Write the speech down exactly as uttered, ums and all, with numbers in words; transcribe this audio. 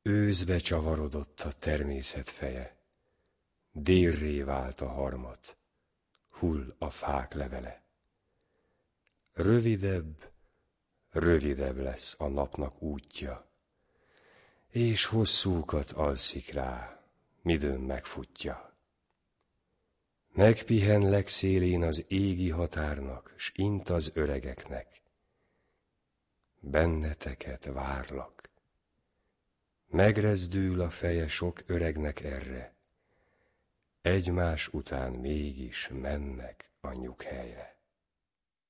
Őszbe csavarodott a természet feje, délré vált a harmat, hull a fák levele. Rövidebb, rövidebb lesz a napnak útja, és hosszúkat alszik rá, midőn megfutja. Megpihen legszélén az égi határnak, s int az öregeknek. Benneteket várlak. Megrezdül a feje sok öregnek erre, egymás után mégis mennek a nyughelyre.